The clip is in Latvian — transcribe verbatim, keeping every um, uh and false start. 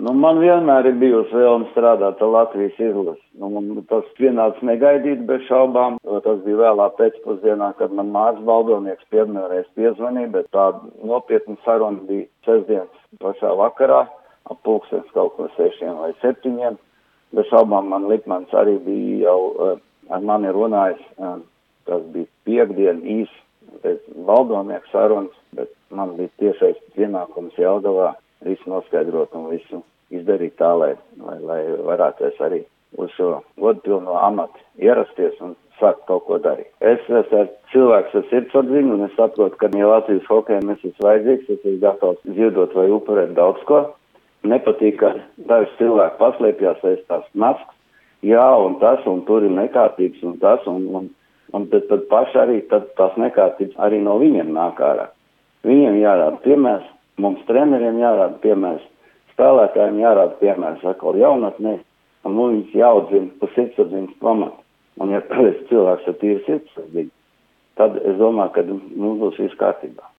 Nu, man vienmēr ir bijusi vēlme strādāt ar Latvijas izlasi. Nu, man tas pienāca negaidīt bez šaubām, jo tas bija vēlā pēcpusdienā, kad man Mārs Baldonieks pirmoreiz piezvanīja, bet tāda nopietna saruna bija sestdienas pašā vakarā, ap pulkstens kaut ko sešiem vai septiņiem. Bez šaubām man Likmans arī bija jau uh, ar mani runājis, uh, tas bija piekdien īs pēc Baldonieka sarunas, bet man bija tiešais pienākums Jelgavā visu noskaidrot un visu izdarīt tā, lai, lai, lai varētu es arī uz šo godpilno amatu ierasties un sākt kaut ko darīt. Es esmu cilvēks ar sirdsapziņu un es saprotu, ka ja Latvijas hokejam es esmu vajadzīgs, es esmu gatavs ziedot vai upurēt daudz ko. Nepatīk, ka daži cilvēki paslēpjās aiz tās maskas, jā, un tas, un tur ir nekārtības, un tas, un, un, un tad, tad paši arī tad tās nekārtības arī no viņiem nāk ārā. Viņiem jārāda piemērs, mums treneriem jārāda piemērs, spēlētājiem jārāda piemērs, atkal jaunatnē, un mums jāaudzina pa sirdsapziņas pamatu. Un ja tas cilvēks ar tīru sirdsapziņu, tad es domāju, ka mums būs viss kārtībā.